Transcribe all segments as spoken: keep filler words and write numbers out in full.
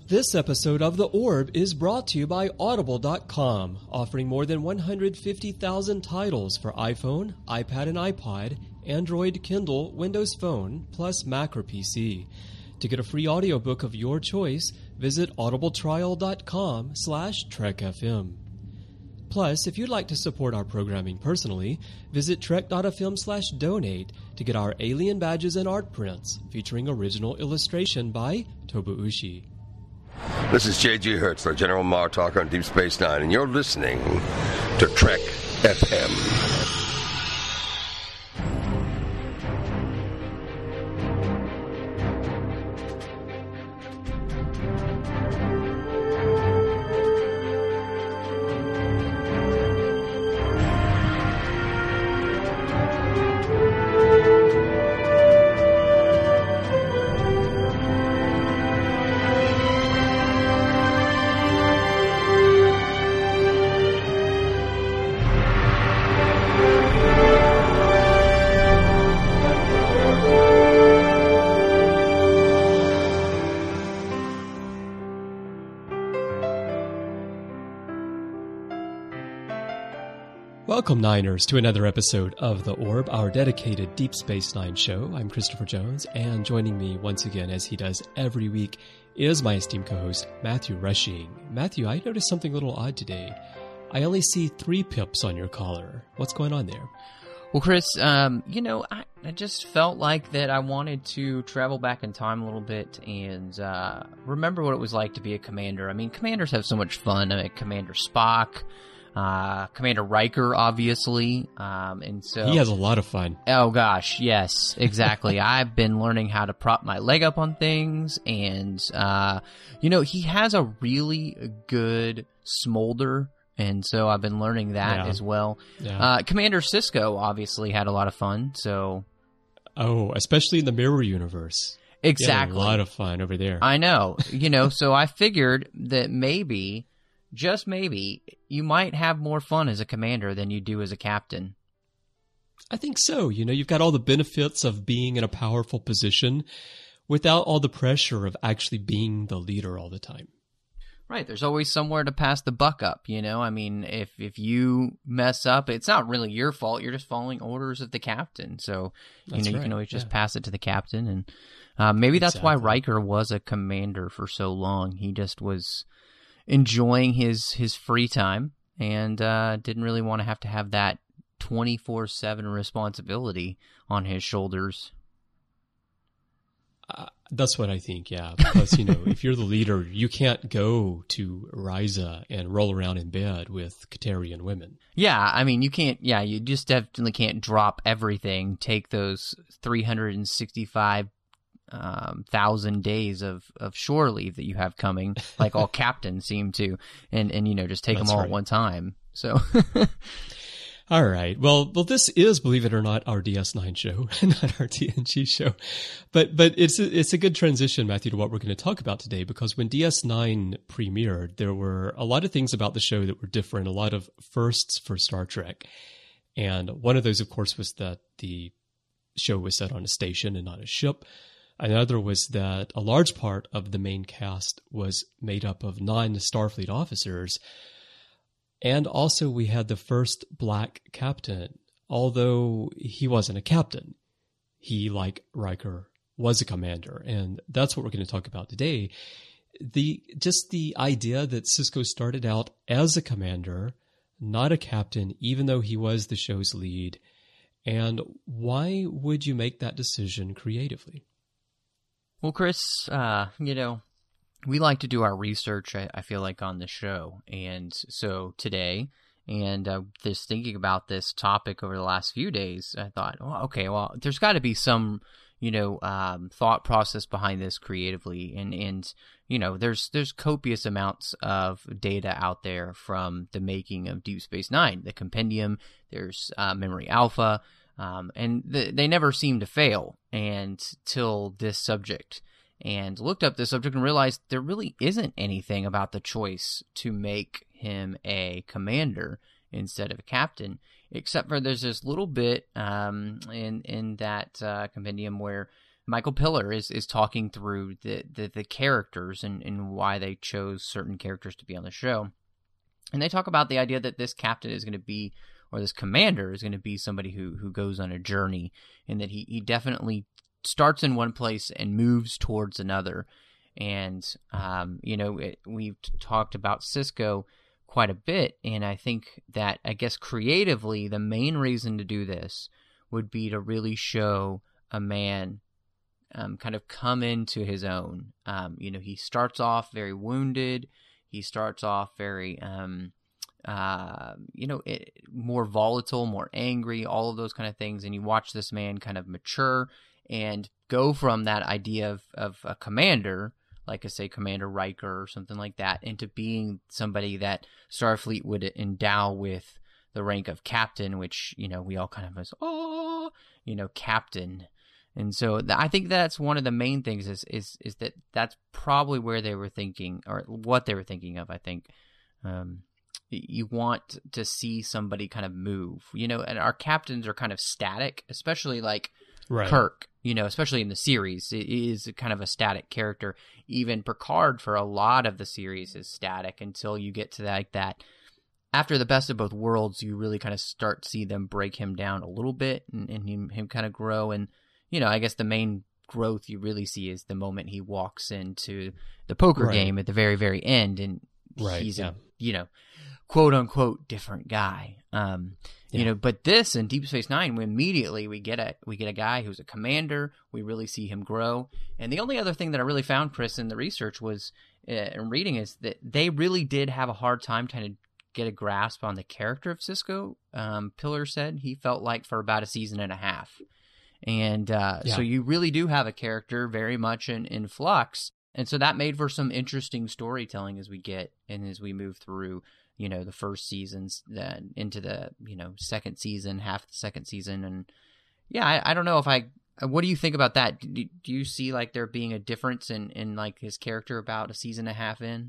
This episode of The Orb is brought to you by Audible dot com, offering more than one hundred fifty thousand titles for iPhone, iPad and iPod, Android, Kindle, Windows Phone, plus Mac or P C. To get a free audiobook of your choice, visit audibletrial dot com slash trek f m. Plus, if you'd like to support our programming personally, visit trek dot f m slash donate to get our alien badges and art prints, featuring original illustration by Tobuushi. This is J G. Hertzler, General Martok on Deep Space Nine, and you're listening to Trek F M. Welcome, Niners, to another episode of The Orb, our dedicated Deep Space Nine show. I'm Christopher Jones, and joining me once again, as he does every week, is my esteemed co-host, Matthew Rushing. Matthew, I noticed something a little odd today. I only see three pips on your collar. What's going on there? Well, Chris, um, you know, I, I just felt like that I wanted to travel back in time a little bit and uh, remember what it was like to be a commander. I mean, commanders have so much fun. I mean, Commander Spock, Uh, Commander Riker, obviously, um, and so... He has a lot of fun. Oh, gosh, yes, exactly. I've been learning how to prop my leg up on things, and, uh, you know, he has a really good smolder, and so I've been learning that yeah. as well. Yeah. Uh, Commander Sisko, obviously, had a lot of fun, so... Oh, especially in the Mirror Universe. Exactly. A lot of fun over there. I know, you know, so I figured that maybe... Just maybe, you might have more fun as a commander than you do as a captain. I think so. You know, you've got all the benefits of being in a powerful position without all the pressure of actually being the leader all the time. Right. There's always somewhere to pass the buck up, you know? I mean, if, if you mess up, it's not really your fault. You're just following orders of the captain. So, you That's know, you right. can always just yeah. pass it to the captain. And uh, maybe that's exactly. why Riker was a commander for so long. He just was... enjoying his, his free time and uh, didn't really want to have to have that twenty-four seven responsibility on his shoulders. Uh, that's what I think, yeah. Because, you know, if you're the leader, you can't go to Risa and roll around in bed with Katarian women. Yeah, I mean, you can't, yeah, you just definitely can't drop everything, take those three hundred sixty-five Um, thousand days of, of shore leave that you have coming, like all captains seem to, and, and you know, just take That's them all right. at one time. So, all right. Well, well, this is, believe it or not, our D S nine show, not our T N G show. But but it's a, it's a good transition, Matthew, to what we're going to talk about today, because when D S nine premiered, there were a lot of things about the show that were different, a lot of firsts for Star Trek. And one of those, of course, was that the show was set on a station and not a ship. Another was that a large part of the main cast was made up of non-Starfleet officers. And also we had the first black captain, although he wasn't a captain. He, like Riker, was a commander. And that's what we're going to talk about today. The just the idea that Sisko started out as a commander, not a captain, even though he was the show's lead. And why would you make that decision creatively? well, Chris, uh, you know, we like to do our research, I, I feel like, on the show. And so today, and uh, just thinking about this topic over the last few days, I thought, well, okay, well, there's got to be some, you know, um, thought process behind this creatively. And, and you know, there's there's copious amounts of data out there from the making of Deep Space Nine, the compendium, there's uh, Memory Alpha, um, and the, they never seem to fail until this subject. And looked up this subject and realized there really isn't anything about the choice to make him a commander instead of a captain, except for there's this little bit um, in in that uh, compendium where Michael Piller is, is talking through the, the, the characters and, and why they chose certain characters to be on the show. And they talk about the idea that this captain is going to be, or this commander is going to be somebody who, who goes on a journey, and that he, he definitely starts in one place and moves towards another. And, um, you know, it, we've talked about Sisko quite a bit, and I think that, I guess, creatively, the main reason to do this would be to really show a man um, kind of come into his own. Um, you know, he starts off very wounded. He starts off very, um, uh, you know, it, more volatile, more angry, all of those kind of things. And you watch this man kind of mature and go from that idea of, of a commander, like I say, Commander Riker or something like that, into being somebody that Starfleet would endow with the rank of captain, which, you know, we all kind of as, oh, you know, captain. And so th- I think that's one of the main things is, is, is that that's probably where they were thinking, or what they were thinking of, I think. Um, you want to see somebody kind of move, you know, and our captains are kind of static, especially like right. Kirk, you know, especially in the series, it is kind of a static character. Even Picard for a lot of the series is static until you get to that, like that. After the Best of Both Worlds, you really kind of start to see them break him down a little bit and, and him, him kind of grow. And, you know, I guess the main growth you really see is the moment he walks into the poker right. game at the very, very end. And right, he's yeah. a, you know, quote unquote different guy. Um, yeah. You know, but this in Deep Space Nine, we immediately we get a we get a guy who's a commander. We really see him grow. And the only other thing that I really found, Chris, in the research was uh, in reading is that they really did have a hard time trying to get a grasp on the character of Sisko. Um, Piller said he felt like for about a season and a half. And uh, yeah. so you really do have a character very much in, in flux. And so that made for some interesting storytelling as we get and as we move through, you know, the first seasons, then into the, you know, second season, half the second season. And yeah, I, I don't know if I, what do you think about that? Do, do you see like there being a difference in, in like his character about a season and a half in?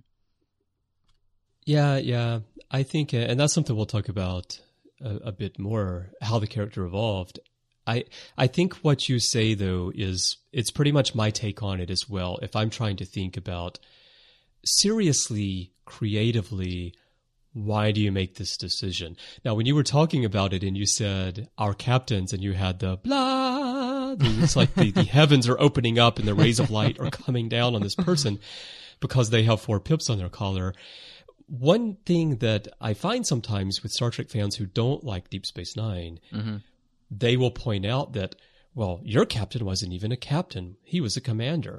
Yeah, yeah. I think, uh, and that's something we'll talk about a, a bit more, how the character evolved. I I think what you say, though, is it's pretty much my take on it as well. If I'm trying to think about seriously, creatively, why do you make this decision? Now, when you were talking about it and you said our captains and you had the blah, the, it's like the, the heavens are opening up and the rays of light are coming down on this person because they have four pips on their collar. One thing that I find sometimes with Star Trek fans who don't like Deep Space Nine, mm-hmm. they will point out that, well, your captain wasn't even a captain. He was a commander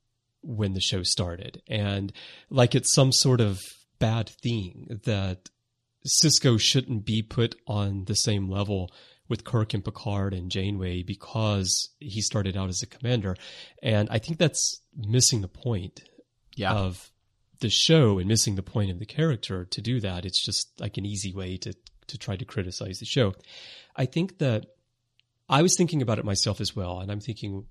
when the show started. And like it's some sort of bad thing that Sisko shouldn't be put on the same level with Kirk and Picard and Janeway because he started out as a commander. And I think that's missing the point yeah. of the show and missing the point of the character to do that. It's just like an easy way to, to try to criticize the show. I think that I was thinking about it myself as well. And I'm thinking,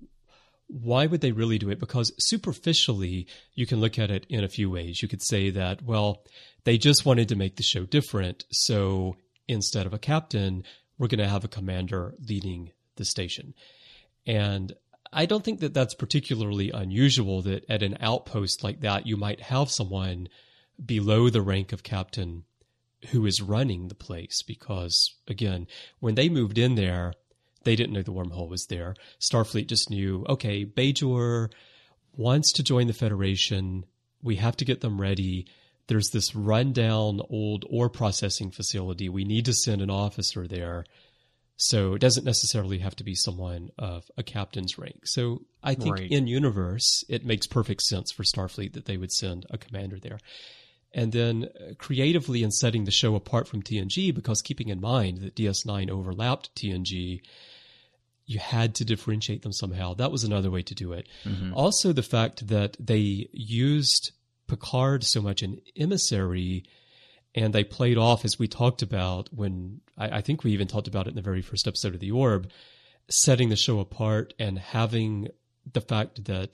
why would they really do it? Because superficially, you can look at it in a few ways. You could say that, well, they just wanted to make the show different. So instead of a captain, we're going to have a commander leading the station. And I don't think that that's particularly unusual that at an outpost like that, you might have someone below the rank of captain who is running the place. Because, again, when they moved in there, they didn't know the wormhole was there. Starfleet just knew, okay, Bajor wants to join the Federation. We have to get them ready. There's this rundown old ore processing facility. We need to send an officer there. So it doesn't necessarily have to be someone of a captain's rank. So I think right. in universe, it makes perfect sense for Starfleet that they would send a commander there. And then creatively in setting the show apart from T N G, because keeping in mind that D S nine overlapped T N G, you had to differentiate them somehow. That was another way to do it. Mm-hmm. Also, the fact that they used Picard so much in Emissary, and they played off, as we talked about when, I, I think we even talked about it in the very first episode of The Orb, setting the show apart and having the fact that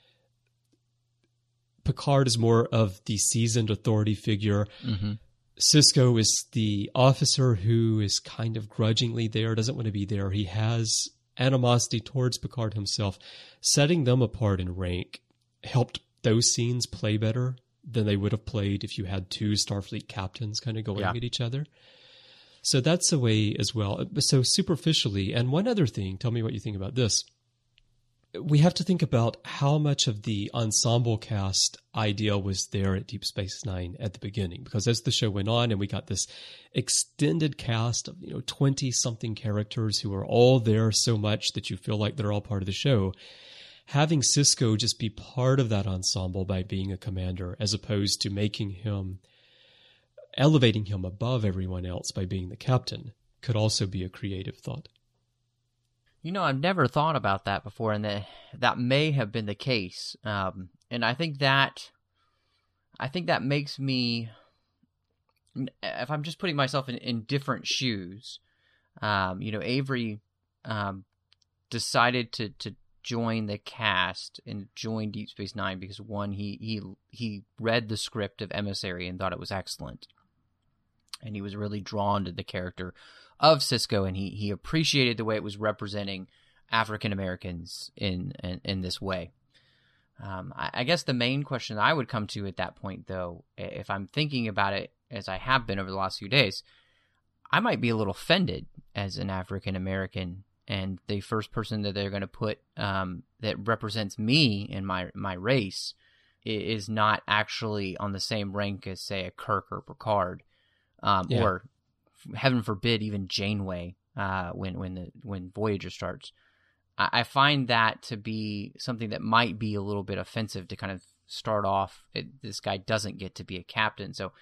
Picard is more of the seasoned authority figure. Mm-hmm. Sisko is the officer who is kind of grudgingly there, doesn't want to be there. He has animosity towards Picard himself, setting them apart in rank helped those scenes play better than they would have played if you had two Starfleet captains kind of going Yeah. at each other. So that's a way as well. So superficially, and one other thing, tell me what you think about this. We have to think about how much of the ensemble cast idea was there at Deep Space Nine at the beginning, because as the show went on and we got this extended cast of, you know, twenty something characters who are all there so much that you feel like they're all part of the show, having Sisko just be part of that ensemble by being a commander, as opposed to making him, elevating him above everyone else by being the captain, could also be a creative thought. You know, I've never thought about that before, and that that may have been the case. Um, and I think that, I think that makes me, if I'm just putting myself in, in different shoes, um, you know, Avery um, decided to, to join the cast and join Deep Space Nine because, one, he he he read the script of Emissary and thought it was excellent, and he was really drawn to the character of Sisko, and he he appreciated the way it was representing African Americans in, in in this way. Um, I, I guess the main question I would come to at that point, though, if I'm thinking about it as I have been over the last few days, I might be a little offended as an African American, and the first person that they're going to put um, that represents me and my my race is not actually on the same rank as, say, a Kirk or Picard, um, Yeah. or heaven forbid, even Janeway, uh, when when the when Voyager starts. I, I find that to be something that might be a little bit offensive to kind of start off. It, this guy doesn't get to be a captain, so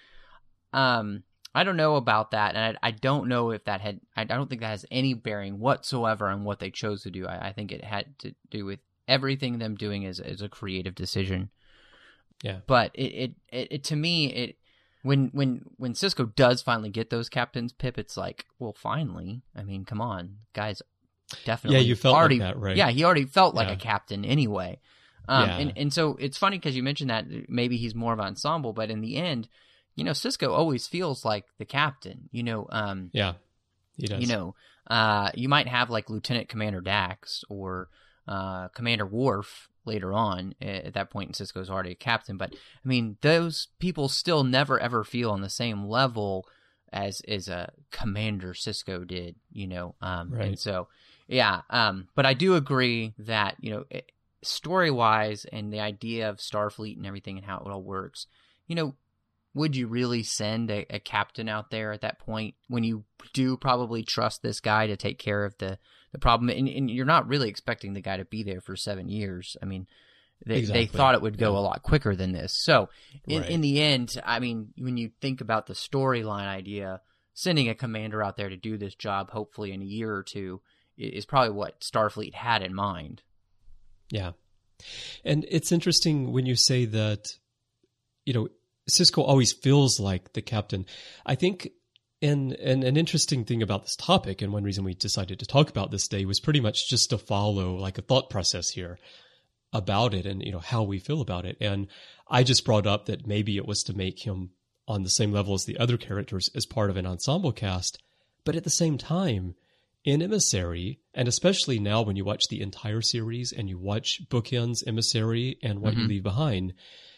um, I don't know about that, and I, I don't know if that had. I, I don't think that has any bearing whatsoever on what they chose to do. I, I think it had to do with everything them doing is is a creative decision. Yeah, but it it, it, it to me it. When when when Sisko does finally get those captains, Pip, it's like, well, finally. I mean, come on, guys, definitely. Yeah, you felt already, like that, right? Yeah, he already felt like Yeah. a captain anyway. Um, Yeah. and and so it's funny because you mentioned that maybe he's more of an ensemble, but in the end, you know, Sisko always feels like the captain. You know, um, yeah, he does. you know, uh, you might have like Lieutenant Commander Dax or uh, Commander Worf later on. At that point, Sisko's already a captain, but I mean, those people still never ever feel on the same level as as a Commander Sisko did, you know. Um, Right. And so, yeah. Um, but I do agree that, you know, story wise and the idea of Starfleet and everything and how it all works, you know, would you really send a, a captain out there at that point when you do probably trust this guy to take care of the, the problem? And, and you're not really expecting the guy to be there for seven years. I mean, they, Exactly. they thought it would go Yeah. a lot quicker than this. So in, Right. in the end, I mean, when you think about the storyline idea, sending a commander out there to do this job, hopefully in a year or two, i- is probably what Starfleet had in mind. Yeah. And it's interesting when you say that, you know, Sisko always feels like the captain. I think and, and an interesting thing about this topic, and one reason we decided to talk about this day, was pretty much just to follow like a thought process here about it and, you know, how we feel about it. And I just brought up that maybe it was to make him on the same level as the other characters as part of an ensemble cast. But at the same time, in Emissary, and especially now when you watch the entire series and you watch Bookends, Emissary, and What Mhm. You Leave Behind,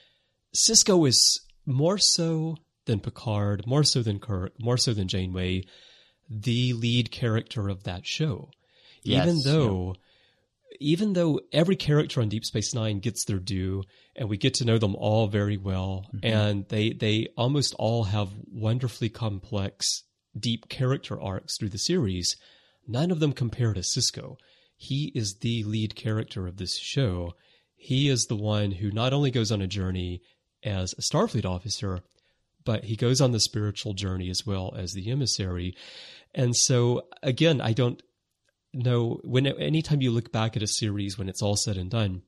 Sisko is more so than Picard, more so than Kirk, more so than Janeway, the lead character of that show. Yes, even though even though every character on Deep Space Nine gets their due and we get to know them all very well, Mhm. and they they almost all have wonderfully complex, deep character arcs through the series, none of them compare to Sisko. He is the lead character of this show. He is the one who not only goes on a journey as a Starfleet officer, but he goes on the spiritual journey as well as the emissary. And so, again, I don't know, when anytime you look back at a series when it's all said and done,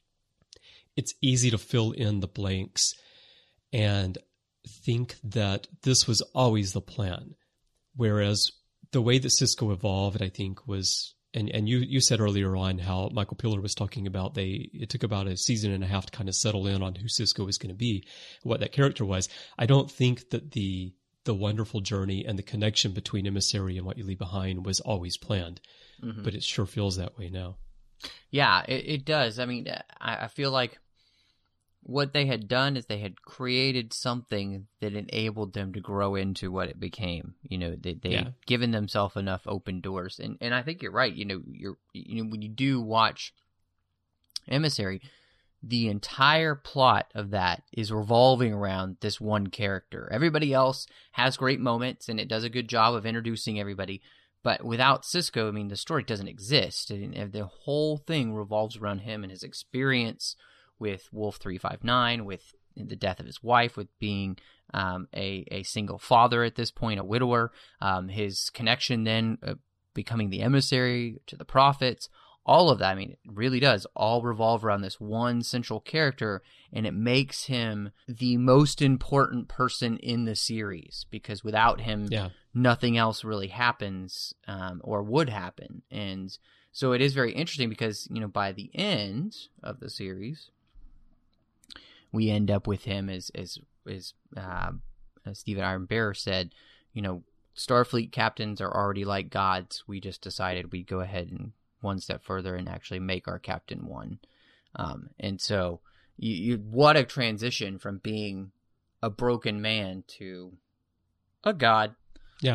it's easy to fill in the blanks and think that this was always the plan. Whereas the way that Sisko evolved, I think, was, and, and you, you said earlier on how Michael Piller was talking about they it took about a season and a half to kind of settle in on who Sisko was going to be, what that character was. I don't think that the the wonderful journey and the connection between Emissary and What You Leave Behind was always planned. Mm-hmm. but it sure feels that way now. Yeah, it, it does. I mean, I, I feel like what they had done is they had created something that enabled them to grow into what it became. You know, they they Yeah. had given themselves enough open doors, and and I think you're right. You know, you're you know when you do watch Emissary, the entire plot of that is revolving around this one character. Everybody else has great moments, and it does a good job of introducing everybody. But without Sisko, I mean, the story doesn't exist. And the whole thing revolves around him and his experience with Wolf three five nine, with the death of his wife, with being um, a, a single father at this point, a widower, um, his connection then uh, becoming the emissary to the prophets. All of that, I mean, it really does all revolve around this one central character, and it makes him the most important person in the series, because without him, Yeah. nothing else really happens um, or would happen. And so it is very interesting because, you know, by the end of the series, we end up with him as, as, as, uh, as Stephen Iron Bearer said, you know, Starfleet captains are already like gods. We just decided we'd go ahead and one step further and actually make our captain one. Um, and so you, you, what a transition from being a broken man to a god. Yeah.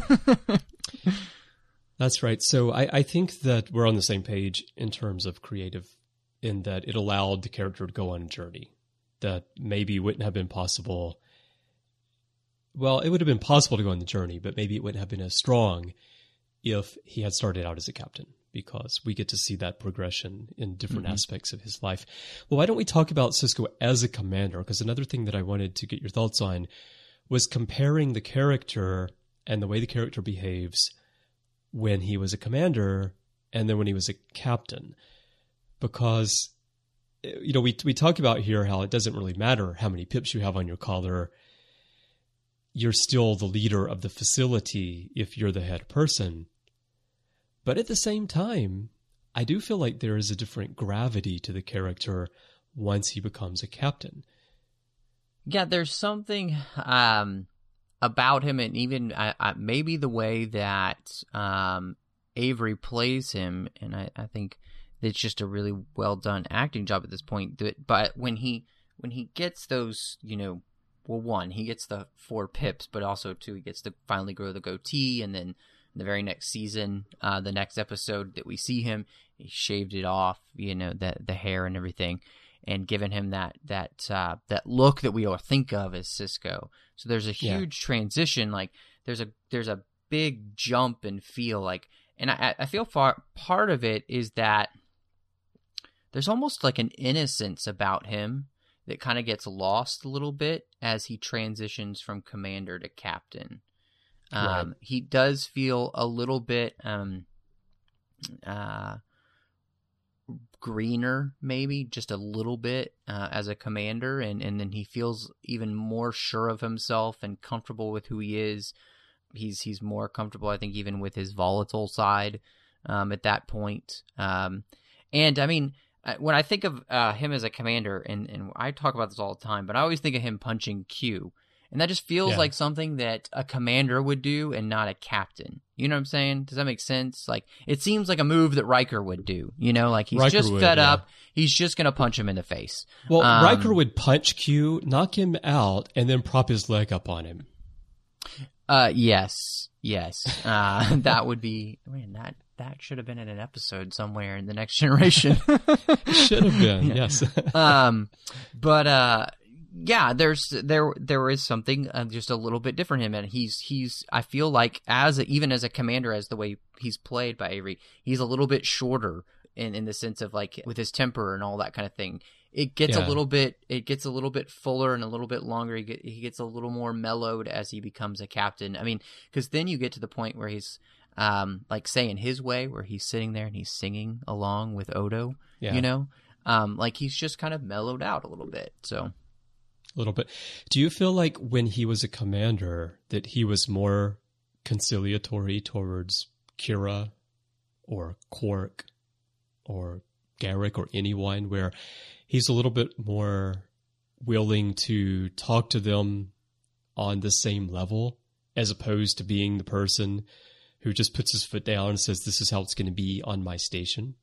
That's right. So I, I think that we're on the same page in terms of creative, in that it allowed the character to go on a journey that maybe wouldn't have been possible. Well, it would have been possible to go on the journey, but maybe it wouldn't have been as strong if he had started out as a captain, because we get to see that progression in different mm-hmm. aspects of his life. Well, why don't we talk about Sisko as a commander? Because another thing that I wanted to get your thoughts on was comparing the character and the way the character behaves when he was a commander and then when he was a captain. Because, you know, we we talk about here how it doesn't really matter how many pips you have on your collar. You're still the leader of the facility if you're the head person. But at the same time, I do feel like there is a different gravity to the character once he becomes a captain. Yeah, there's something um, about him, and even uh, uh, maybe the way that um, Avery plays him, and I, I think it's just a really well done acting job at this point. But when he when he gets those, you know, well, one, he gets the four pips, but also two, he gets to finally grow the goatee, and then the very next season, uh, the next episode that we see him, he shaved it off, you know, the the hair and everything, and given him that that uh, that look that we all think of as Sisko. So there's a huge yeah. transition. Like there's a there's a big jump and feel like, and I I feel far, part of it is that there's almost like an innocence about him that kind of gets lost a little bit as he transitions from commander to captain. Um, right. He does feel a little bit um, uh, greener, maybe just a little bit uh, as a commander, and, and then he feels even more sure of himself and comfortable with who he is. He's he's more comfortable, I think, even with his volatile side um, at that point. Um, and I mean, when I think of uh, him as a commander, and, and I talk about this all the time, but I always think of him punching Q. And that just feels yeah. like something that a commander would do and not a captain. You know what I'm saying? Does that make sense? Like, it seems like a move that Riker would do. You know, like he's Riker just would, fed yeah. up. He's just going to punch him in the face. Well, um, Riker would punch Q, knock him out, and then prop his leg up on him. Uh, yes. Yes. Uh, that would be, man, that, that should have been in an episode somewhere in the Next Generation. It should have been, yeah. yes. um, but, uh, yeah, there's there there is something uh, just a little bit different in him, and he's he's I feel like as a, even as a commander, as the way he's played by Avery, he's a little bit shorter in, in the sense of like with his temper and all that kind of thing. It gets yeah. a little bit it gets a little bit fuller and a little bit longer. He, get, he gets a little more mellowed as he becomes a captain. I mean, because then you get to the point where he's um, like saying his way, where he's sitting there and he's singing along with Odo. Yeah. You know, um, like he's just kind of mellowed out a little bit. So. A little bit. Do you feel like when he was a commander that he was more conciliatory towards Kira or Quark or Garrick or anyone, where he's a little bit more willing to talk to them on the same level as opposed to being the person who just puts his foot down and says, this is how it's going to be on my station?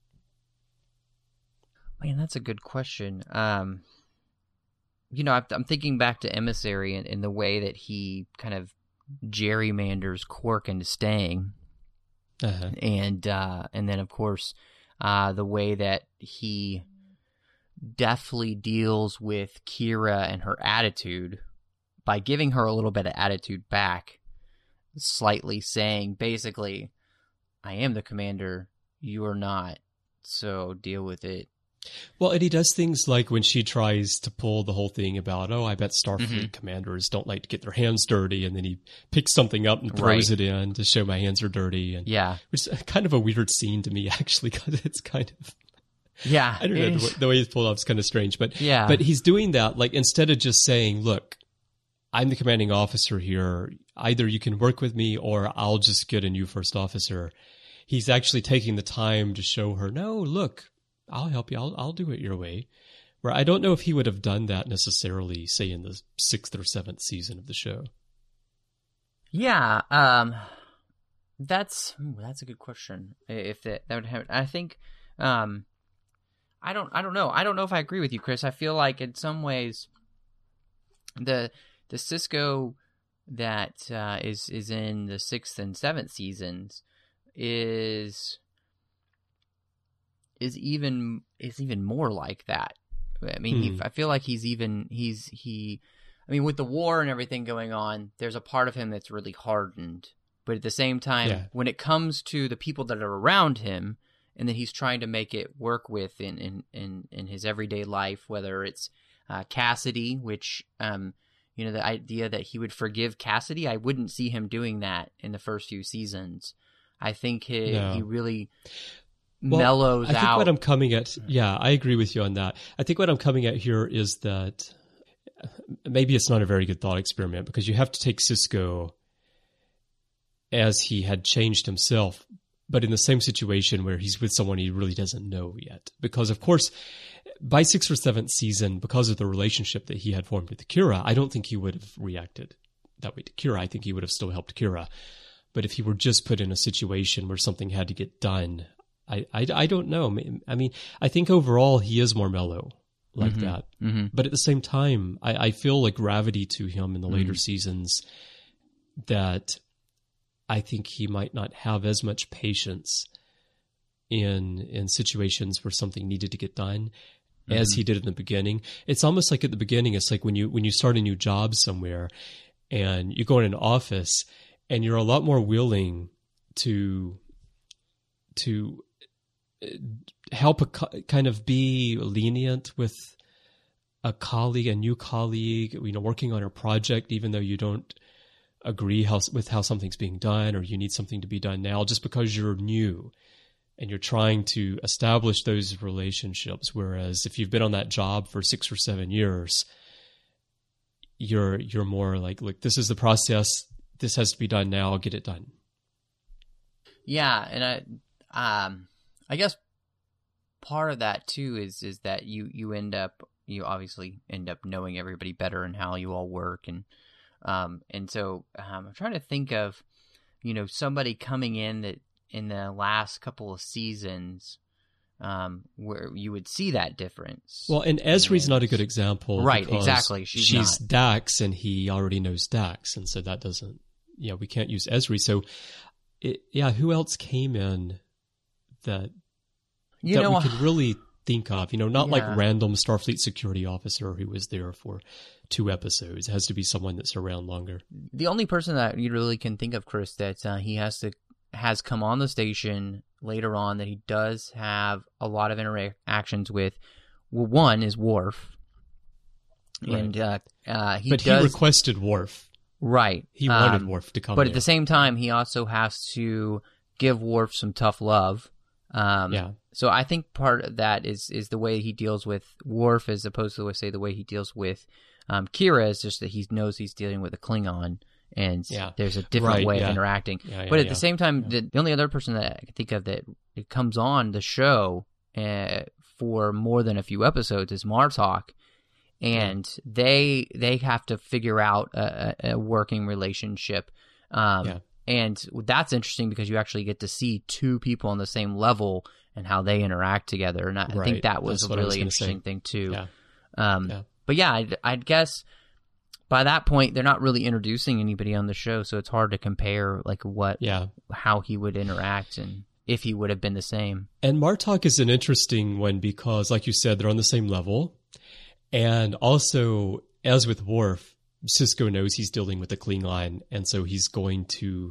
Man, that's a good question. Um, you know, I'm thinking back to Emissary and, and the way that he kind of gerrymanders Quark into staying. Uh-huh. And uh, and then, of course, uh, the way that he deftly deals with Kira and her attitude by giving her a little bit of attitude back, slightly saying, basically, I am the commander, you are not, so deal with it. Well, and he does things like when she tries to pull the whole thing about, oh, I bet Starfleet Mm-hmm. commanders don't like to get their hands dirty, and then he picks something up and throws Right. it in to show my hands are dirty. And Yeah. which is kind of a weird scene to me, actually, because it's kind of, Yeah. I don't know, the, way- the way he's pulled off is kind of strange. But, Yeah. but he's doing that, like, instead of just saying, look, I'm the commanding officer here, either you can work with me or I'll just get a new first officer. He's actually taking the time to show her, no, look, I'll help you. I'll I'll do it your way. Where I don't know if he would have done that necessarily, say, in the sixth or seventh season of the show. Yeah, um, that's ooh, that's a good question. If that that would have, I think, um, I don't, I don't know. I don't know if I agree with you, Chris. I feel like in some ways, the the Sisko that uh, is is in the sixth and seventh seasons is is even is even more like that. I mean, he, Hmm. I feel like he's even he's he. I mean, with the war and everything going on, there's a part of him that's really hardened. But at the same time, Yeah. when it comes to the people that are around him, and that he's trying to make it work with in in in, in his everyday life, whether it's uh, Cassidy, which um, you know, the idea that he would forgive Cassidy, I wouldn't see him doing that in the first few seasons. I think he No. he really Well, mellows I think out. what I'm coming at, yeah, I agree with you on that. I think what I'm coming at here is that maybe it's not a very good thought experiment, because you have to take Sisko as he had changed himself, but in the same situation where he's with someone he really doesn't know yet. Because, of course, by sixth or seventh season, because of the relationship that he had formed with Kira, I don't think he would have reacted that way to Kira. I think he would have still helped Kira. But if he were just put in a situation where something had to get done, I, I, I don't know. I mean, I think overall he is more mellow like Mhm. that. Mm-hmm. But at the same time, I, I feel like gravity to him in the later Mhm. seasons that I think he might not have as much patience in in situations where something needed to get done as he did in the beginning. It's almost like at the beginning, it's like when you when you start a new job somewhere and you go in an office and you're a lot more willing to to help a co- kind of be lenient with a colleague, a new colleague, you know, working on a project, even though you don't agree how, with how something's being done, or you need something to be done now, just because you're new and you're trying to establish those relationships. Whereas if you've been on that job for six or seven years, you're you're more like, look, this is the process. This has to be done now. Get it done. Yeah, and I, um, I guess part of that too is is that you you end up you obviously end up knowing everybody better and how you all work, and um and so um, I'm trying to think of, you know, somebody coming in that in the last couple of seasons, um, where you would see that difference. Well, and Esri's not a good example. Right, because exactly. She's she's not. Dax, and he already knows Dax, and so that doesn't. Yeah, we can't use Esri. So, it, yeah, who else came in that you that know, we could really think of? You know, not Yeah. like random Starfleet security officer who was there for two episodes. It has to be someone that's around longer. the only person that you really can think of, Chris, that uh, he has to has come on the station later on that he does have a lot of interactions with. Well, one is Worf, Right. and uh, uh, he but does he requested Worf. right. He wanted um, Worf to come but there. at the same time, he also has to give Worf some tough love. Um, Yeah. So I think part of that is is the way he deals with Worf, as opposed to, say, the way he deals with um, Kira. Is just that he knows he's dealing with a Klingon, and Yeah. there's a different Right, way yeah. of interacting. Yeah, yeah, but at yeah. the same time, Yeah. the, the only other person that I can think of that it comes on the show uh, for more than a few episodes is Martok. And they they have to figure out a, a a working relationship, um, Yeah. And that's interesting because you actually get to see two people on the same level and how they interact together. And I right. think that was That's a really was interesting say. thing too. Yeah. Um, yeah. But yeah, I'd, I'd guess by that point, they're not really introducing anybody on the show. So it's hard to compare like what, yeah. how he would interact and if he would have been the same. And Martok is an interesting one because, like you said, they're on the same level. And also, as with Worf, Sisko knows he's dealing with a Klingon, and so he's going to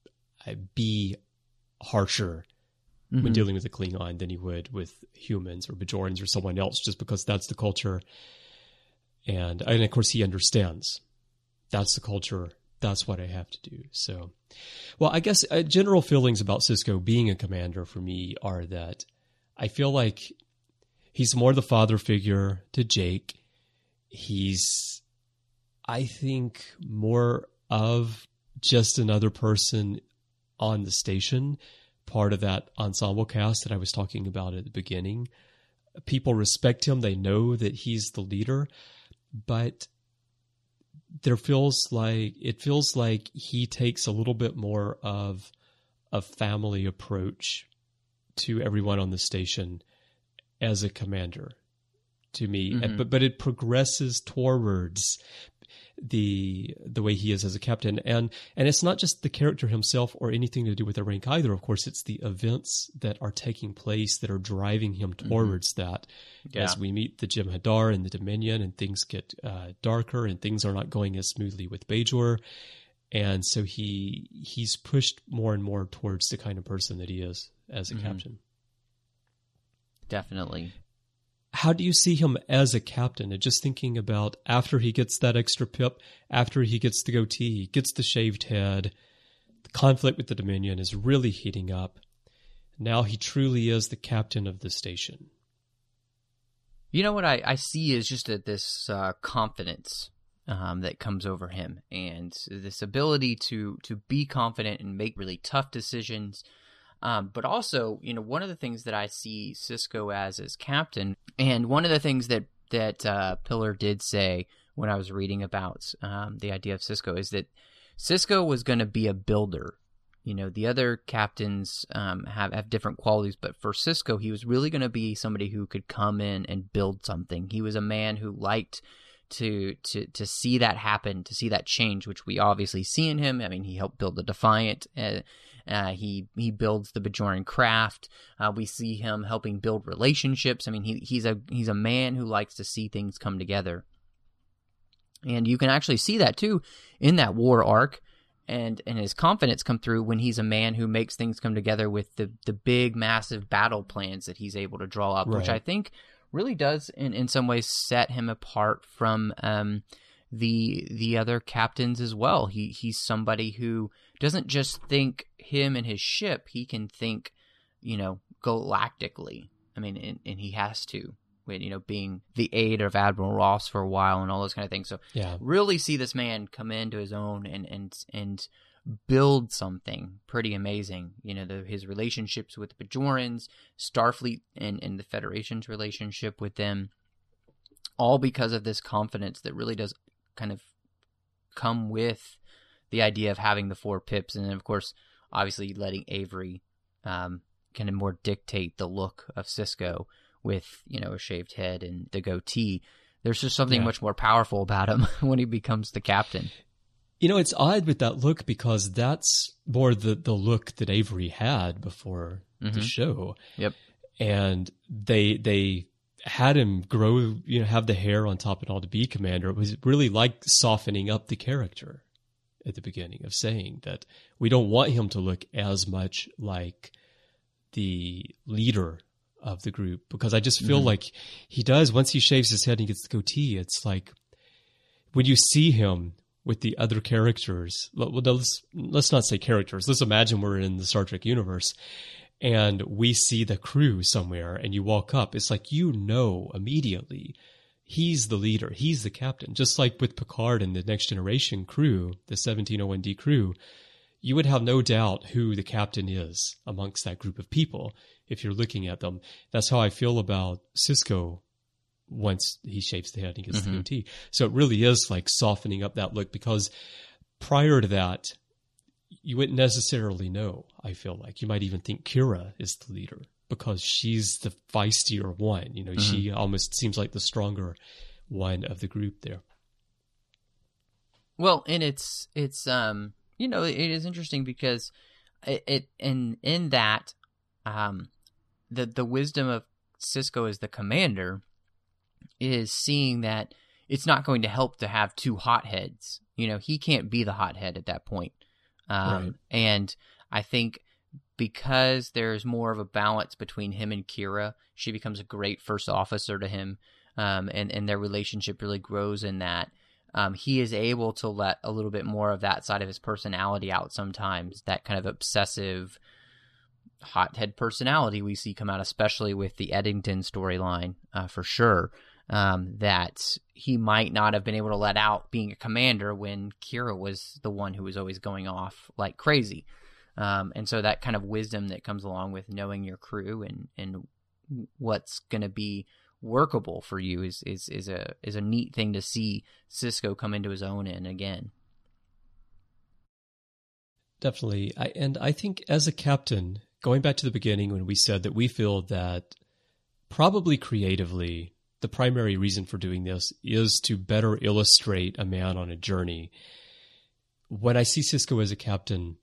be harsher mm-hmm. when dealing with a Klingon than he would with humans or Bajorans or someone else, just because that's the culture. And, and of course, he understands. That's the culture. That's what I have to do. So, well, I guess uh, general feelings about Sisko being a commander for me are that I feel like he's more the father figure to Jake. He's, I think, more of just another person on the station, part of that ensemble cast that I was talking about at the beginning. People respect him. They know that he's the leader, but there feels like, it feels like he takes a little bit more of a family approach to everyone on the station as a commander to me, mm-hmm. but but it progresses towards the the way he is as a captain, and and it's not just the character himself or anything to do with the rank either. Of course, it's the events that are taking place that are driving him towards mm-hmm. that. Yeah. As we meet the Jem'Hadar and the Dominion, and things get uh, darker, and things are not going as smoothly with Bajor, and so he he's pushed more and more towards the kind of person that he is as a mm-hmm. captain. Definitely. How do you see him as a captain? And just thinking about after he gets that extra pip, after he gets the goatee, gets the shaved head, the conflict with the Dominion is really heating up. Now he truly is the captain of the station. You know what I, I see is just a, this uh, confidence um, that comes over him, and this ability to to be confident and make really tough decisions. Um, but also, you know, one of the things that I see Sisko as is captain, and one of the things that that uh, Pillar did say when I was reading about um, the idea of Sisko is that Sisko was going to be a builder. You know, the other captains um, have, have different qualities, but for Sisko, he was really going to be somebody who could come in and build something. He was a man who liked to to to see that happen, to see that change, which we obviously see in him. I mean, he helped build the Defiant. Uh, uh, he he builds the Bajoran craft. Uh, we see him helping build relationships. I mean, he he's a he's a man who likes to see things come together, and you can actually see that too in that war arc. And and his confidence come through when he's a man who makes things come together with the the big, massive battle plans that he's able to draw up, right. Which I think really does, in, in some ways, set him apart from um, the the other captains as well. He he's somebody who doesn't just think him and his ship; he can think, you know, galactically. I mean, and, and he has to. With, you know, being the aide of Admiral Ross for a while and all those kind of things. So yeah. Really see this man come into his own and and and build something pretty amazing. You know, the, his relationships with the Bajorans, Starfleet, and, and the Federation's relationship with them, all because of this confidence that really does kind of come with the idea of having the four pips. And then, of course, obviously letting Avery um, kind of more dictate the look of Sisko, with, you know, a shaved head and the goatee. There's just something yeah. much more powerful about him when he becomes the captain. You know, it's odd with that look because that's more the, the look that Avery had before mm-hmm. the show. Yep. And they they had him grow, you know, have the hair on top and all to be commander. It was really like softening up the character at the beginning of saying that we don't want him to look as much like the leader of the group, because I just feel mm. like he does, once he shaves his head and he gets the goatee, it's like when you see him with the other characters, well, let's, let's not say characters, let's imagine we're in the Star Trek universe and we see the crew somewhere and you walk up, it's like, you know, immediately he's the leader, he's the captain. Just like with Picard and the Next Generation crew, the seventeen oh one D crew, you would have no doubt who the captain is amongst that group of people if you're looking at them. That's how I feel about Sisko once he shaves the head and gets mm-hmm. the goatee. So it really is like softening up that look, because prior to that, you wouldn't necessarily know, I feel like. You might even think Kira is the leader because she's the feistier one. You know, mm-hmm. she almost seems like the stronger one of the group there. Well, and it's, it's um you know, it is interesting because it, it in, in that, um, the, the wisdom of Sisko as the commander is seeing that it's not going to help to have two hotheads. You know, he can't be the hothead at that point. Um, right. And I think because there's more of a balance between him and Kira, she becomes a great first officer to him, um, and, and their relationship really grows in that. Um, he is able to let a little bit more of that side of his personality out sometimes, that kind of obsessive, hothead personality we see come out, especially with the Eddington storyline, uh, for sure, um, that he might not have been able to let out being a commander when Kira was the one who was always going off like crazy. Um, and so that kind of wisdom that comes along with knowing your crew and, and what's going to be workable for you is, is, is a, is a neat thing to see Sisko come into his own in again. Definitely. I, and I think as a captain, going back to the beginning when we said that we feel that probably creatively, the primary reason for doing this is to better illustrate a man on a journey. When I see Sisko as a captain,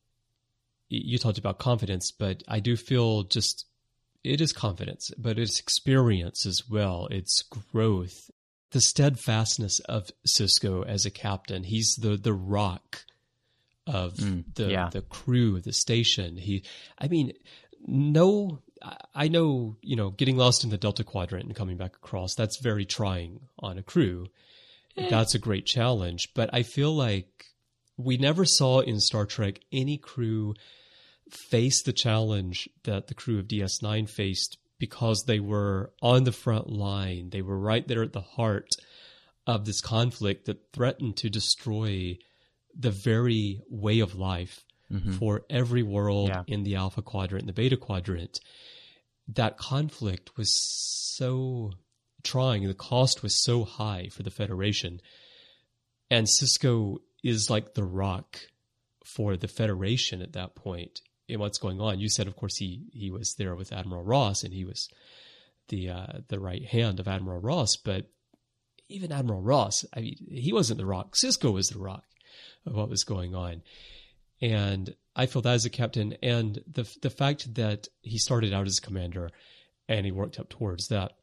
you talked about confidence, but I do feel just, it is confidence, but it's experience as well. It's growth, the steadfastness of Sisko as a captain. He's the, the rock of mm, the yeah. the crew of the station. He, I mean, no, I know, you know, getting lost in the Delta Quadrant and coming back across, that's very trying on a crew. Eh. That's a great challenge. But I feel like we never saw in Star Trek any crew face the challenge that the crew of D S nine faced because they were on the front line. They were right there at the heart of this conflict that threatened to destroy the very way of life mm-hmm. for every world yeah. in the Alpha Quadrant and the Beta Quadrant. That conflict was so trying. The cost was so high for the Federation. And Sisko is like the rock for the Federation at that point in what's going on. You said, of course, he, he was there with Admiral Ross, and he was the uh, the right hand of Admiral Ross. But even Admiral Ross, I mean, he wasn't the rock. Sisko was the rock of what was going on. And I feel that as a captain, and the the fact that he started out as a commander and he worked up towards that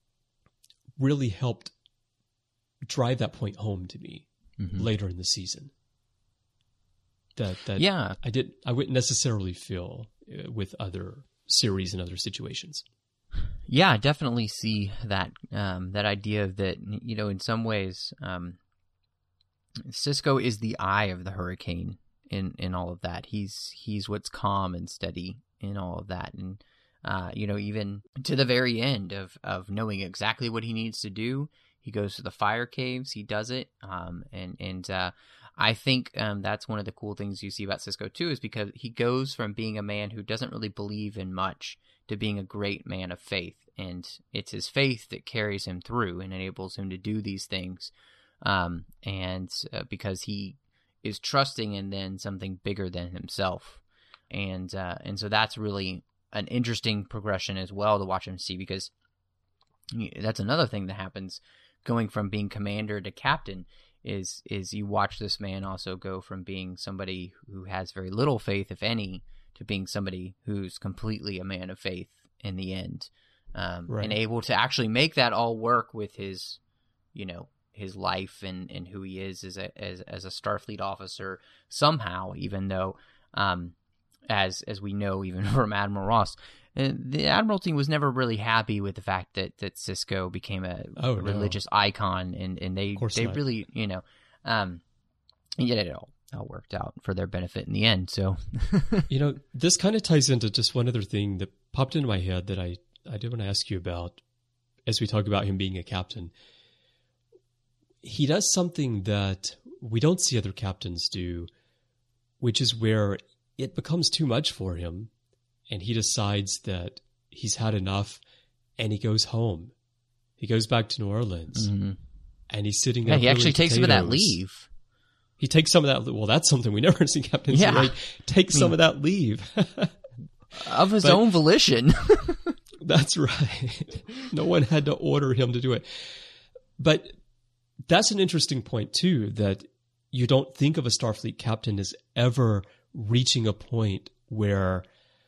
really helped drive that point home to me mm-hmm. later in the season. That that yeah. I did I wouldn't necessarily feel with other series and other situations. Yeah, I definitely see that um, that idea that, you know, in some ways, um, Sisko is the eye of the hurricane in, in all of that. He's he's what's calm and steady in all of that, and uh, you know, even to the very end of of knowing exactly what he needs to do, he goes to the fire caves. He does it, um, and and uh, I think um, that's one of the cool things you see about Sisko too, is because he goes from being a man who doesn't really believe in much to being a great man of faith, and it's his faith that carries him through and enables him to do these things, um, and uh, because he is trusting in then something bigger than himself, and uh, and so that's really an interesting progression as well to watch him see, because that's another thing that happens going from being commander to captain. Is is you watch this man also go from being somebody who has very little faith, if any, to being somebody who's completely a man of faith in the end, um, right. and able to actually make that all work with his, you know, his life and, and who he is as a as as a Starfleet officer somehow. Even though, um, as as we know, even from Admiral Ross, the Admiralty was never really happy with the fact that, that Sisko became a, oh, a religious no. icon, and, and they they not. really, you know, um, and yet it all, all worked out for their benefit in the end. So, you know, this kind of ties into just one other thing that popped into my head that I, I did want to ask you about as we talk about him being a captain. He does something that we don't see other captains do, which is where it becomes too much for him. And he decides that he's had enough, and he goes home. He goes back to New Orleans, mm-hmm. and he's sitting there. Yeah, he actually takes potatoes. some of that leave. He takes some of that. Well, that's something we never see Captain Yeah. say, right? Take some of that leave. Of his But- own volition. That's right. No one had to order him to do it. But that's an interesting point, too, that you don't think of a Starfleet captain as ever reaching a point where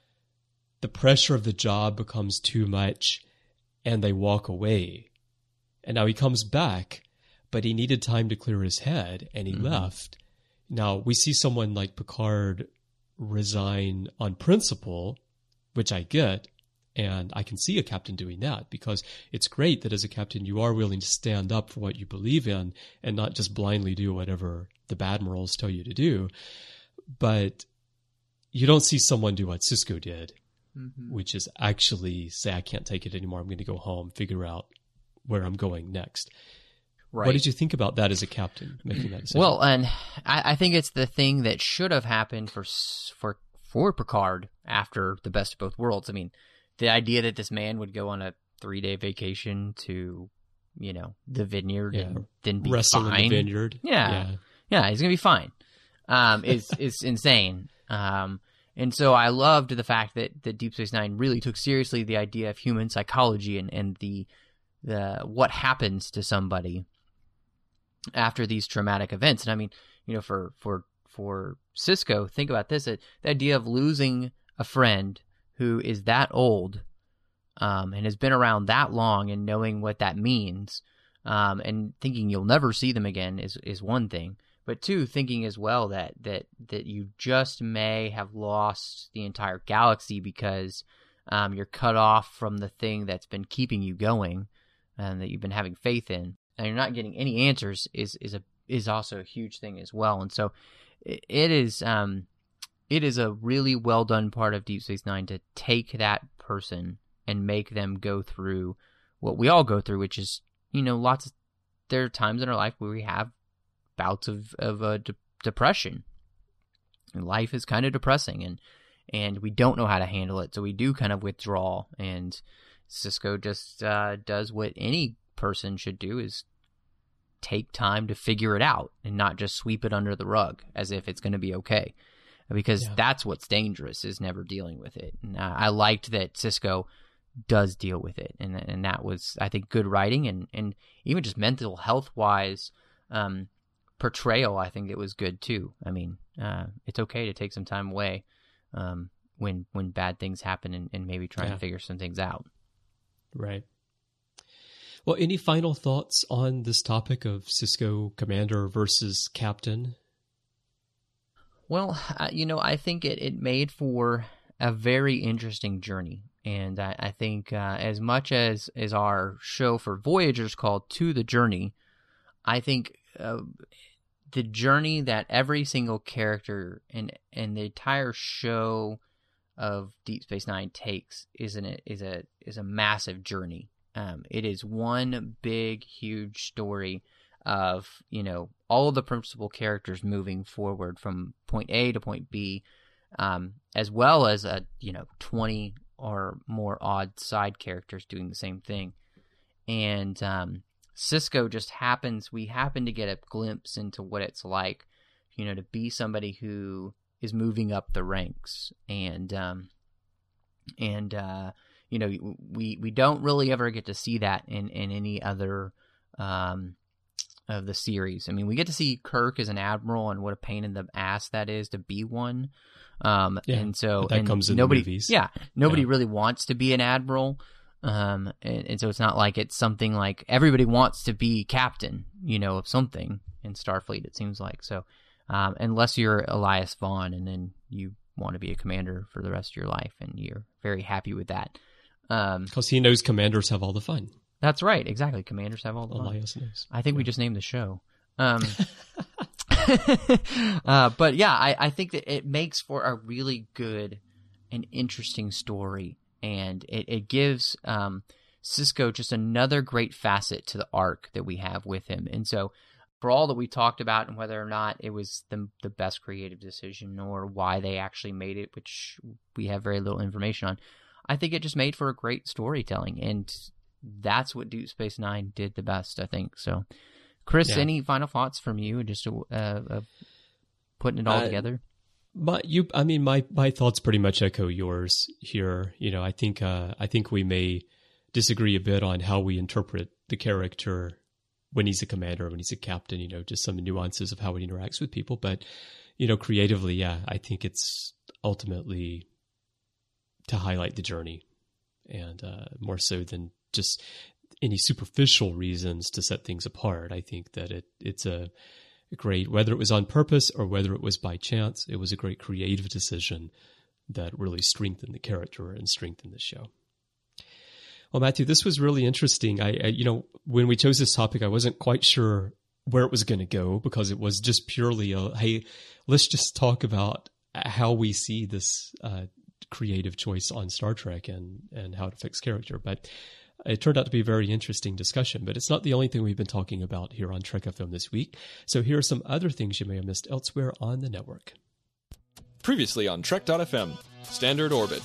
the pressure of the job becomes too much and they walk away. And now he comes back, but he needed time to clear his head and he mm-hmm. left. Now, we see someone like Picard resign on principle, which I get. And I can see a captain doing that because it's great that as a captain you are willing to stand up for what you believe in and not just blindly do whatever the Badmirals tell you to do. But you don't see someone do what Sisko did, mm-hmm. which is actually say, I can't take it anymore. I'm going to go home, figure out where I'm going next. Right. What did you think about that as a captain, making that decision? Well, and I, I think it's the thing that should have happened for for for Picard after the Best of Both Worlds. I mean, the idea that this man would go on a three-day vacation to, you know, the vineyard yeah. and then be Wrestle fine. in the vineyard. Yeah. yeah. Yeah, he's going to be fine. Um, is is insane. Um, and so I loved the fact that, that Deep Space Nine really took seriously the idea of human psychology and, and the the what happens to somebody after these traumatic events. And I mean, you know, for for for Sisko, think about this: the idea of losing a friend who is that old um, and has been around that long and knowing what that means um, and thinking you'll never see them again is, is one thing. But two, thinking as well that, that, that you just may have lost the entire galaxy because um, you're cut off from the thing that's been keeping you going and that you've been having faith in, and you're not getting any answers is is a is also a huge thing as well. And so it, it is... Um, It is a really well done part of Deep Space Nine to take that person and make them go through what we all go through, which is, you know, lots of, there are times in our life where we have bouts of, of uh, de- depression. And life is kind of depressing and, and we don't know how to handle it. So we do kind of withdraw, and Sisko just uh, does what any person should do, is take time to figure it out and not just sweep it under the rug as if it's going to be okay. Because yeah. that's what's dangerous, is never dealing with it. And I, I liked that Sisko does deal with it. And and that was, I think, good writing. And, and even just mental health-wise um, portrayal, I think it was good, too. I mean, uh, it's okay to take some time away um, when when bad things happen and, and maybe try yeah. and figure some things out. Right. Well, any final thoughts on this topic of Sisko Commander versus Captain? Well, uh, you know, I think it, it made for a very interesting journey. And I, I think uh, as much as, as our show for Voyagers called To the Journey, I think uh, the journey that every single character and and the entire show of Deep Space Nine takes is an, is a is a massive journey. Um, it is one big, huge story of, you know, all of the principal characters moving forward from point A to point B, um, as well as, a you know, twenty or more odd side characters doing the same thing. And um, Sisko just happens, we happen to get a glimpse into what it's like, you know, to be somebody who is moving up the ranks. And, um, and uh, you know, we, we don't really ever get to see that in, in any other um of the series. I mean, we get to see Kirk as an admiral and what a pain in the ass that is to be one. Um, yeah, and so that and comes in nobody, the movies. Yeah, nobody yeah. really wants to be an admiral. Um, and, and so it's not like it's something like everybody wants to be captain, you know, of something in Starfleet, it seems like. So, um, unless you're Elias Vaughn and then you want to be a commander for the rest of your life and you're very happy with that. Um, because he knows commanders have all the fun. That's right. Exactly. Commanders have all the Elias knows. I think yeah. we just named the show. Um, uh, but yeah, I, I think that it makes for a really good and interesting story. And it, it gives um, Sisko just another great facet to the arc that we have with him. And so for all that we talked about and whether or not it was the, the best creative decision or why they actually made it, which we have very little information on, I think it just made for a great storytelling. And that's what Deep Space Nine did the best, I think. So, Chris, Yeah. any final thoughts from you? Just uh, uh, putting it all Uh, together. My, you, I mean, my, my thoughts pretty much echo yours here. You know, I think, uh, I think we may disagree a bit on how we interpret the character when he's a commander, when he's a captain, you know, just some nuances of how he interacts with people. But, you know, creatively, yeah, I think it's ultimately to highlight the journey and, uh, more so than just any superficial reasons to set things apart. I think that it, it's a, great, whether it was on purpose or whether it was by chance, it was a great creative decision that really strengthened the character and strengthened the show. Well, Matthew, this was really interesting. I, I you know, when we chose this topic, I wasn't quite sure where it was going to go because it was just purely a, hey, let's just talk about how we see this uh, creative choice on Star Trek and, and how it affects character. But it turned out to be a very interesting discussion, but it's not the only thing we've been talking about here on Trek F M this week. So here are some other things you may have missed elsewhere on the network. Previously on Trek dot F M, Standard Orbit.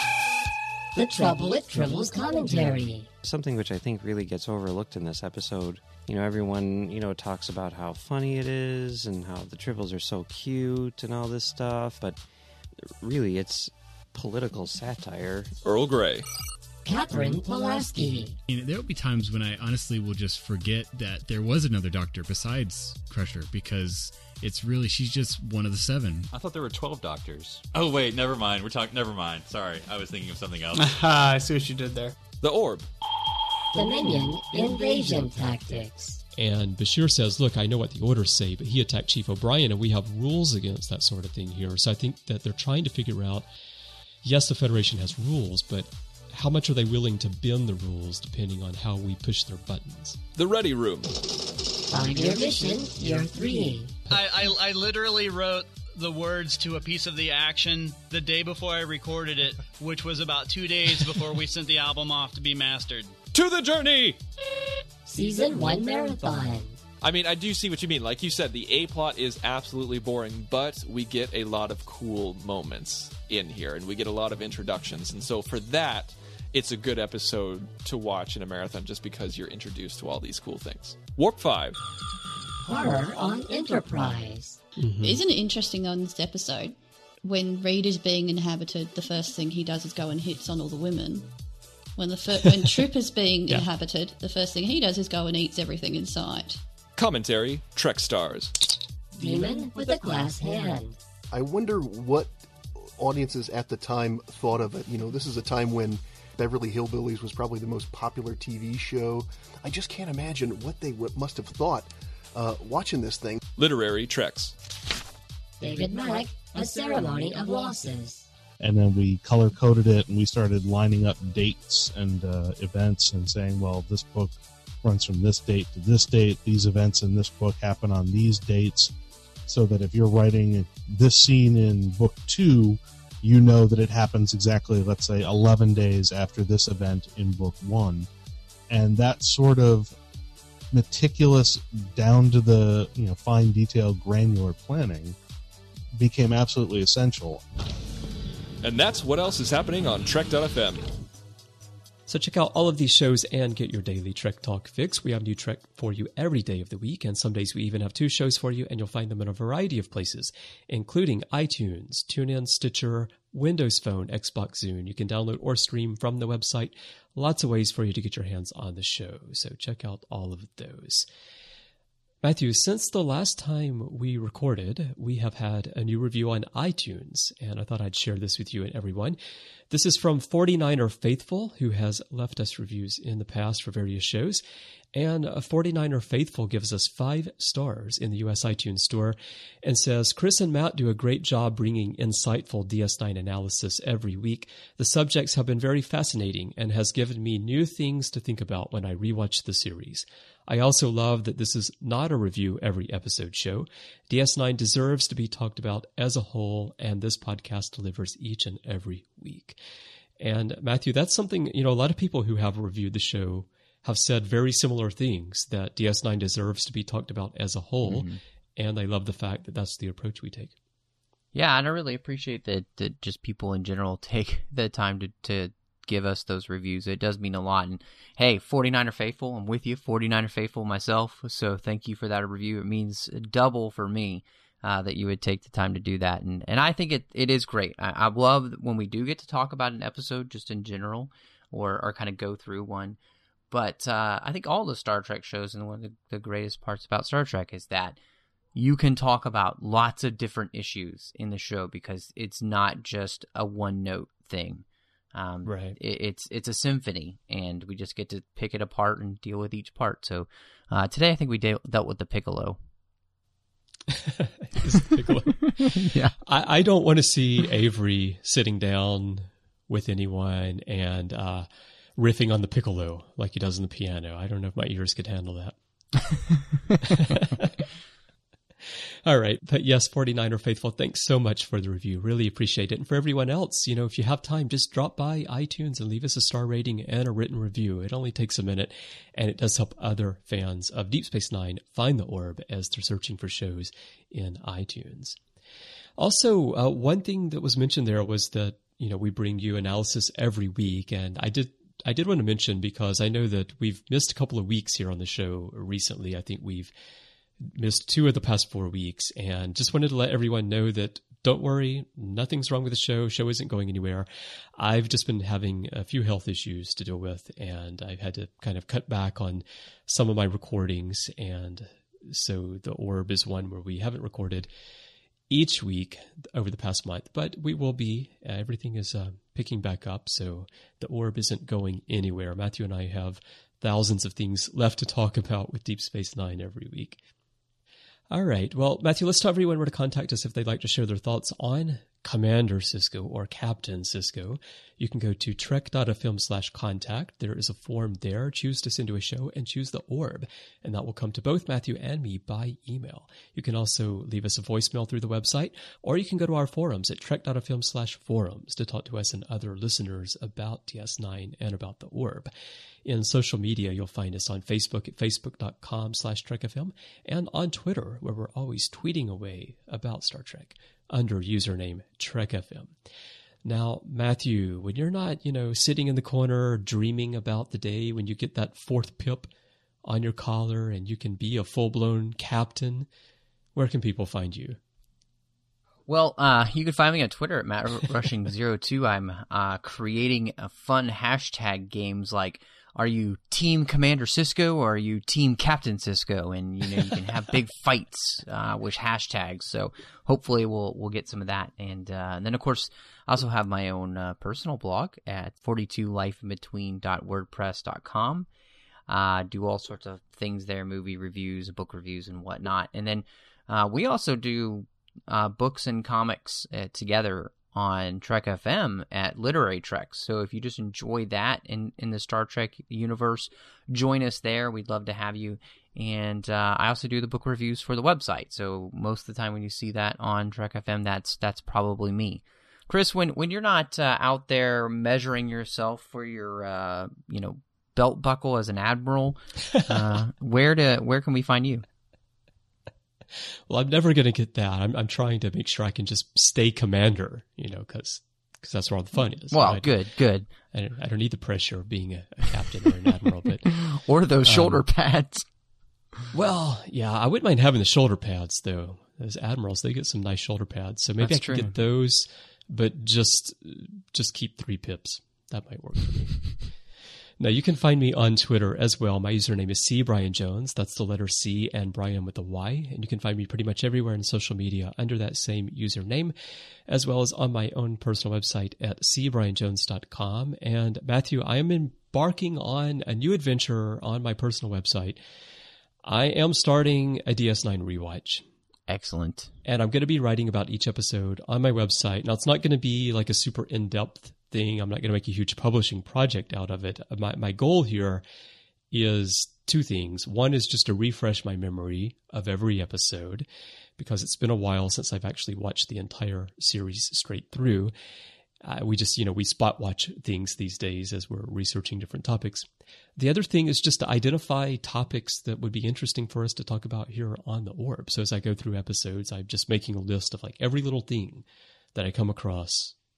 The Trouble with Tribbles commentary. Something which I think really gets overlooked in this episode. You know, everyone, you know, talks about how funny it is and how the Tribbles are so cute and all this stuff, but really it's political satire. Earl Grey. Catherine Pulaski. You know, there will be times when I honestly will just forget that there was another Doctor besides Crusher because it's really, she's just one of the seven. I thought there were twelve Doctors. Oh, wait, never mind. We're talking, never mind. Sorry, I was thinking of something else. I see what you did there. The Orb. Dominion invasion tactics. And Bashir says, look, I know what the orders say, but he attacked Chief O'Brien, and we have rules against that sort of thing here. So I think that they're trying to figure out, yes, the Federation has rules, but how much are they willing to bend the rules depending on how we push their buttons? The Ready Room. Five-year mission, year three. I, I, I literally wrote the words to a piece of the action the day before I recorded it, which was about two days before we sent the album off to be mastered. To the Journey! Season one marathon. I mean, I do see what you mean. Like you said, the A-plot is absolutely boring, but we get a lot of cool moments in here, and we get a lot of introductions. And so for that, it's a good episode to watch in a marathon just because you're introduced to all these cool things. Warp five. Horror on Enterprise. Mm-hmm. Isn't it interesting, though, in this episode, when Reed is being inhabited, the first thing he does is go and hits on all the women. When the fir- when Trip is being yeah. inhabited, the first thing he does is go and eats everything in sight. Commentary, Trek Stars. Demon with a glass hand. I wonder what audiences at the time thought of it. You know, this is a time when Beverly Hillbillies was probably the most popular T V show. I just can't imagine what they w- must have thought uh, watching this thing. Literary Treks. David Mack, A Ceremony of Losses. And then we color-coded it, and we started lining up dates and uh, events and saying, well, this book runs from this date to this date. These events in this book happen on these dates, so that if you're writing this scene in book two, you know that it happens exactly, let's say, eleven days after this event in book one. And that sort of meticulous, down to the you know fine detail, granular planning became absolutely essential. And that's what else is happening on Trek dot F M. So check out all of these shows and get your daily Trek Talk fix. We have new Trek for you every day of the week, and some days we even have two shows for you, and you'll find them in a variety of places, including iTunes, TuneIn, Stitcher, Windows Phone, Xbox Zune. You can download or stream from the website. Lots of ways for you to get your hands on the show, so check out all of those. Matthew, since the last time we recorded, we have had a new review on iTunes, and I thought I'd share this with you and everyone. This is from forty-niner Faithful, who has left us reviews in the past for various shows. And forty-niner Faithful gives us five stars in the U S iTunes Store and says, Chris and Matt do a great job bringing insightful D S nine analysis every week. The subjects have been very fascinating and has given me new things to think about when I rewatch the series. I also love that this is not a review every episode show. D S nine deserves to be talked about as a whole, and this podcast delivers each and every week. And Matthew, that's something, you know, a lot of people who have reviewed the show have said very similar things, that D S nine deserves to be talked about as a whole, mm-hmm. and I love the fact that that's the approach we take. Yeah, and I really appreciate that, that just people in general take the time to, to give us those reviews. It does mean a lot. And hey, forty-niner Faithful, I'm with you, forty-niner Faithful myself. So thank you for that review. It means double for me uh, that you would take the time to do that. And and I think it, it is great. I, I love when we do get to talk about an episode just in general, or, or kind of go through one. But uh, I think all the Star Trek shows, and one of the, the greatest parts about Star Trek is that you can talk about lots of different issues in the show because it's not just a one-note thing. Um, right. It, it's it's a symphony, and we just get to pick it apart and deal with each part. So uh, today I think we de- dealt with the piccolo. piccolo. yeah. I, I don't want to see Avery sitting down with anyone and uh, riffing on the piccolo like he does on the piano. I don't know if my ears could handle that. All right. But yes, forty-niner Faithful, thanks so much for the review. Really appreciate it. And for everyone else, you know, if you have time, just drop by iTunes and leave us a star rating and a written review. It only takes a minute, and it does help other fans of Deep Space Nine find the orb as they're searching for shows in iTunes. Also, uh, one thing that was mentioned there was that, you know, we bring you analysis every week. And I did I did want to mention, because I know that we've missed a couple of weeks here on the show recently. I think we've missed two of the past four weeks, and just wanted to let everyone know that don't worry, nothing's wrong with the show. Show isn't going anywhere. I've just been having a few health issues to deal with, and I've had to kind of cut back on some of my recordings. And so the Orb is one where we haven't recorded each week over the past month, but we will be. Uh, everything is uh, picking back up, so the Orb isn't going anywhere. Matthew and I have thousands of things left to talk about with Deep Space Nine every week. All right. Well, Matthew, let's tell everyone where to contact us if they'd like to share their thoughts on Commander Sisko or Captain Sisko. You can go to trek.fm slash contact. There is a form there. Choose to send to a show and choose the Orb, and that will come to both Matthew and me by email. You can also leave us a voicemail through the website, or you can go to our forums at trek.fm slash forums to talk to us and other listeners about D S nine and about the Orb. In social media, you'll find us on Facebook at facebook.com slash trekfm, and on Twitter, where we're always tweeting away about Star Trek under username TrekFM. Now, Matthew, when you're not, you know, sitting in the corner dreaming about the day when you get that fourth pip on your collar and you can be a full-blown captain, where can people find you? Well, uh, you can find me on Twitter at Matt Rushing zero two. I'm uh, creating a fun hashtag games like, are you Team Commander Sisko or are you Team Captain Sisko? And you know, you can have big fights uh, with hashtags. So hopefully we'll we'll get some of that. And, uh, and then of course I also have my own uh, personal blog at forty-two life in between dot wordpress dot com. Uh, do all sorts of things there, movie reviews, book reviews, and whatnot. And then uh, we also do uh, books and comics uh, together on Trek F M at Literary Treks. So if you just enjoy that in, in the Star Trek universe, join us there. We'd love to have you. And uh, I also do the book reviews for the website. So most of the time when you see that on Trek F M, that's that's probably me. Chris, when when you're not uh, out there measuring yourself for your uh, you know belt buckle as an admiral, uh, where to where can we find you? Well, I'm never going to get that. I'm, I'm trying to make sure I can just stay commander, you know, because that's where all the fun is. Well, right? good, good. I don't, I don't need the pressure of being a, a captain or an admiral, but or those um, shoulder pads. Well, yeah, I wouldn't mind having the shoulder pads though. Those admirals, they get some nice shoulder pads, so maybe That's I can true. get those, but just just keep three pips. That might work for me. Now, you can find me on Twitter as well. My username is C. Brian Jones. That's the letter C and Brian with a Y. And you can find me pretty much everywhere in social media under that same username, as well as on my own personal website at c brian jones dot com. And Matthew, I am embarking on a new adventure on my personal website. I am starting a D S nine rewatch. Excellent. And I'm going to be writing about each episode on my website. Now, it's not going to be like a super in-depth thing. I'm not going to make a huge publishing project out of it. My my goal here is two things. One is just to refresh my memory of every episode, because it's been a while since I've actually watched the entire series straight through. Uh, we just, you know, we spot watch things these days as we're researching different topics. The other thing is just to identify topics that would be interesting for us to talk about here on the Orb. So as I go through episodes, I'm just making a list of like every little thing that I come across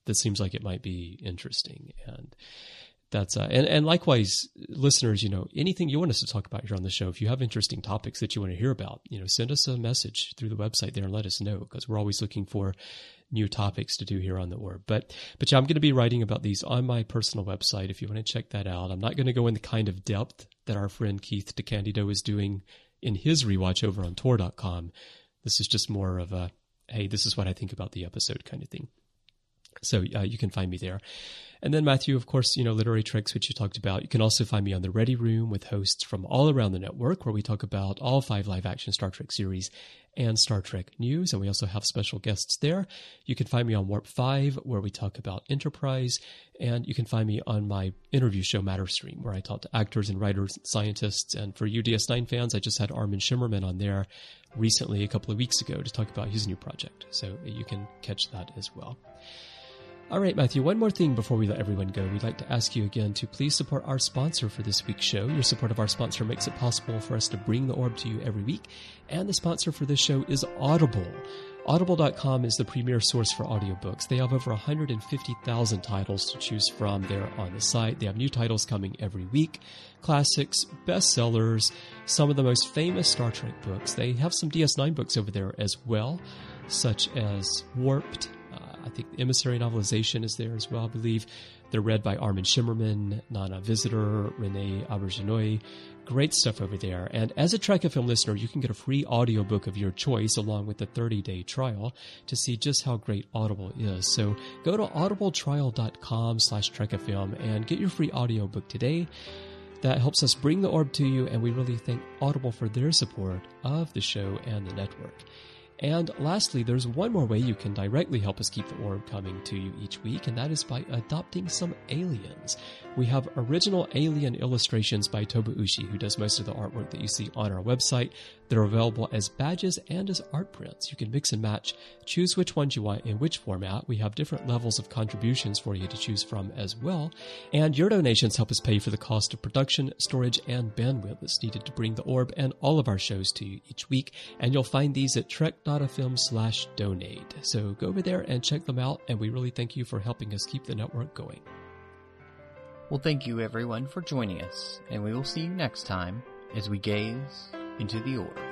that seems like it might be interesting. And that's uh, and and likewise, listeners, you know, anything you want us to talk about here on the show, if you have interesting topics that you want to hear about, you know, send us a message through the website there and let us know, because we're always looking for new topics to do here on the Orb. But but yeah, I'm going to be writing about these on my personal website if you want to check that out. I'm not going to go in the kind of depth that our friend Keith DeCandido is doing in his rewatch over on Tor dot com. This is just more of a, hey, this is what I think about the episode kind of thing. So uh, you can find me there. And then, Matthew, of course, you know, Literary Treks, which you talked about. You can also find me on the Ready Room with hosts from all around the network, where we talk about all five live-action Star Trek series and Star Trek news. And we also have special guests there. You can find me on Warp five, where we talk about Enterprise. And you can find me on my interview show, Matterstream, where I talk to actors and writers and scientists. And for you D S nine fans, I just had Armin Shimmerman on there recently, a couple of weeks ago, to talk about his new project. So you can catch that as well. All right, Matthew, one more thing before we let everyone go. We'd like to ask you again to please support our sponsor for this week's show. Your support of our sponsor makes it possible for us to bring the Orb to you every week. And the sponsor for this show is Audible. Audible dot com is the premier source for audiobooks. They have over one hundred fifty thousand titles to choose from there on the site. They have new titles coming every week, classics, bestsellers, some of the most famous Star Trek books. They have some D S nine books over there as well, such as Warped. I think the Emissary novelization is there as well, I believe. They're read by Armin Shimmerman, Nana Visitor, Renee Auberjonois. Great stuff over there. And as a Trek F M listener, you can get a free audiobook of your choice along with a thirty-day trial to see just how great Audible is. So go to audibletrial.com slash trekfm and get your free audiobook today. That helps us bring the Orb to you, and we really thank Audible for their support of the show and the network. And lastly, there's one more way you can directly help us keep the Orb coming to you each week, and that is by adopting some aliens. We have original alien illustrations by Toba Ushi, who does most of the artwork that you see on our website. They're available as badges and as art prints. You can mix and match, choose which ones you want in which format. We have different levels of contributions for you to choose from as well. And your donations help us pay for the cost of production, storage, and bandwidth that's needed to bring the Orb and all of our shows to you each week. And you'll find these at trek.fm slash donate. So go over there and check them out, and we really thank you for helping us keep the network going. Well, thank you everyone for joining us, and we will see you next time as we gaze into the Orb.